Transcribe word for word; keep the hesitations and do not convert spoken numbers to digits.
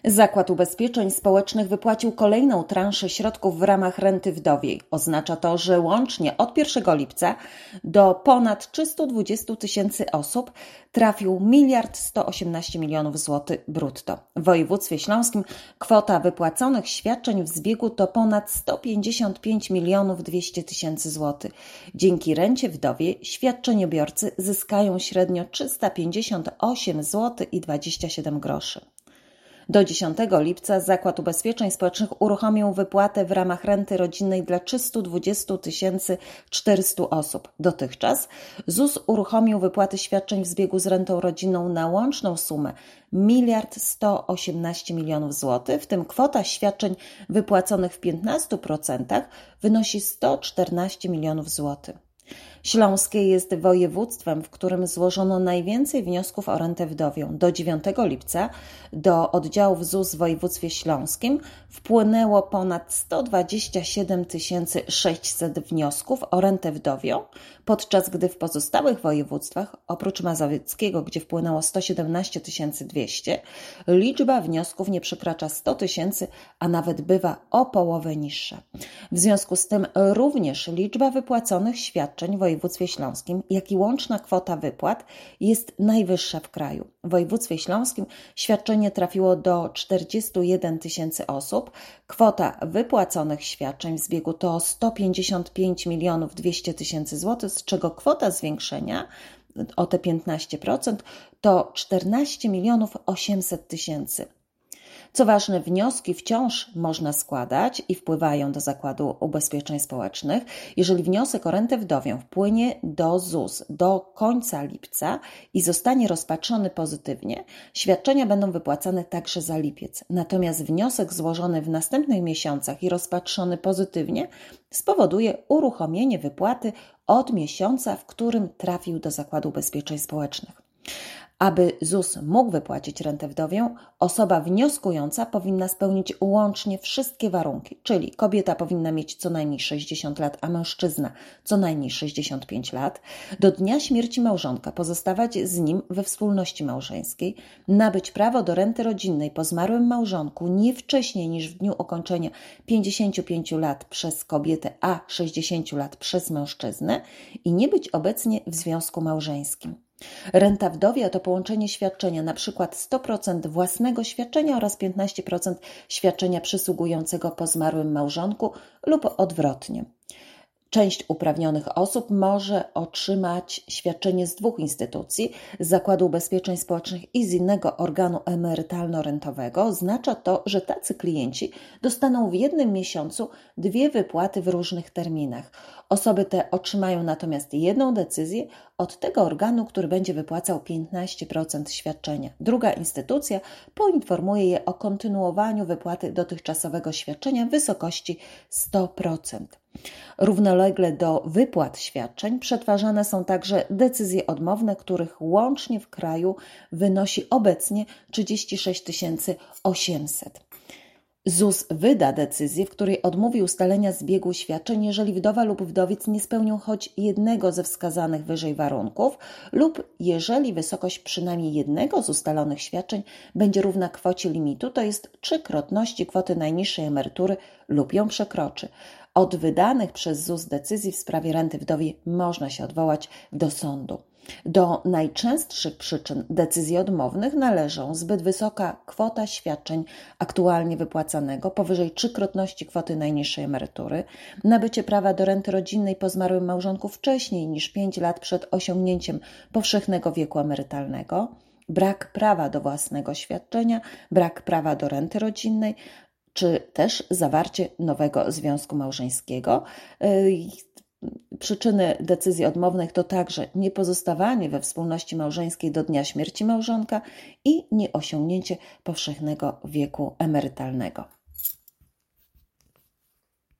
Zakład Ubezpieczeń Społecznych wypłacił kolejną transzę środków w ramach renty wdowiej. Oznacza to, że łącznie od pierwszego lipca do ponad trzysta dwadzieścia tysięcy osób trafił miliard sto osiemnaście milionów złotych brutto. W województwie śląskim kwota wypłaconych świadczeń w zbiegu to ponad sto pięćdziesiąt pięć milionów dwieście tysięcy złotych. Dzięki rencie wdowiej świadczeniobiorcy zyskają średnio trzysta pięćdziesiąt osiem złotych i dwadzieścia siedem groszy. Do dziesiątego lipca Zakład Ubezpieczeń Społecznych uruchomił wypłatę w ramach renty rodzinnej dla trzysta dwadzieścia tysięcy czterysta osób. Dotychczas ZUS uruchomił wypłaty świadczeń w zbiegu z rentą rodzinną na łączną sumę miliard sto osiemnaście milionów złotych, w tym kwota świadczeń wypłaconych w piętnastu procentach wynosi sto czternaście milionów złotych. Śląskie jest województwem, w którym złożono najwięcej wniosków o rentę wdowią. Do dziewiątego lipca do oddziałów ZUS w województwie śląskim wpłynęło ponad sto dwadzieścia siedem tysięcy sześćset wniosków o rentę wdowią, podczas gdy w pozostałych województwach, oprócz mazowieckiego, gdzie wpłynęło sto siedemnaście tysięcy dwieście, liczba wniosków nie przekracza sto tysięcy, a nawet bywa o połowę niższa. W związku z tym również liczba wypłaconych świadczeń w województwie śląskim, jak i łączna kwota wypłat jest najwyższa w kraju. W województwie śląskim świadczenie trafiło do czterdziestu jeden tysięcy osób. Kwota wypłaconych świadczeń w zbiegu to sto pięćdziesiąt pięć milionów dwieście tysięcy złotych, z czego kwota zwiększenia o te piętnaście procent to czternaście milionów osiemset tysięcy. Co ważne, wnioski wciąż można składać i wpływają do Zakładu Ubezpieczeń Społecznych. Jeżeli wniosek o rentę wdowią wpłynie do ZUS do końca lipca i zostanie rozpatrzony pozytywnie, świadczenia będą wypłacane także za lipiec. Natomiast wniosek złożony w następnych miesiącach i rozpatrzony pozytywnie spowoduje uruchomienie wypłaty od miesiąca, w którym trafił do Zakładu Ubezpieczeń Społecznych. Aby ZUS mógł wypłacić rentę wdowią, osoba wnioskująca powinna spełnić łącznie wszystkie warunki, czyli kobieta powinna mieć co najmniej sześćdziesiąt lat, a mężczyzna co najmniej sześćdziesiąt pięć lat, do dnia śmierci małżonka pozostawać z nim we wspólności małżeńskiej, nabyć prawo do renty rodzinnej po zmarłym małżonku nie wcześniej niż w dniu ukończenia pięćdziesięciu pięciu lat przez kobietę, a sześćdziesięciu lat przez mężczyznę i nie być obecnie w związku małżeńskim. Renta wdowia to połączenie świadczenia, np. sto procent własnego świadczenia oraz piętnaście procent świadczenia przysługującego po zmarłym małżonku lub odwrotnie. Część uprawnionych osób może otrzymać świadczenie z dwóch instytucji, z Zakładu Ubezpieczeń Społecznych i z innego organu emerytalno-rentowego. Oznacza to, że tacy klienci dostaną w jednym miesiącu dwie wypłaty w różnych terminach. Osoby te otrzymają natomiast jedną decyzję od tego organu, który będzie wypłacał piętnaście procent świadczenia. Druga instytucja poinformuje je o kontynuowaniu wypłaty dotychczasowego świadczenia w wysokości sto procent. Równolegle do wypłat świadczeń przetwarzane są także decyzje odmowne, których łącznie w kraju wynosi obecnie trzydzieści sześć tysięcy osiemset. ZUS wyda decyzję, w której odmówi ustalenia zbiegu świadczeń, jeżeli wdowa lub wdowiec nie spełnią choć jednego ze wskazanych wyżej warunków lub jeżeli wysokość przynajmniej jednego z ustalonych świadczeń będzie równa kwocie limitu, to jest trzykrotności kwoty najniższej emerytury lub ją przekroczy. Od wydanych przez ZUS decyzji w sprawie renty wdowiej można się odwołać do sądu. Do najczęstszych przyczyn decyzji odmownych należą zbyt wysoka kwota świadczeń aktualnie wypłacanego, powyżej trzykrotności kwoty najniższej emerytury, nabycie prawa do renty rodzinnej po zmarłym małżonku wcześniej niż pięć lat przed osiągnięciem powszechnego wieku emerytalnego, brak prawa do własnego świadczenia, brak prawa do renty rodzinnej, czy też zawarcie nowego związku małżeńskiego. Przyczyny decyzji odmownych to także niepozostawanie we wspólności małżeńskiej do dnia śmierci małżonka i nieosiągnięcie powszechnego wieku emerytalnego.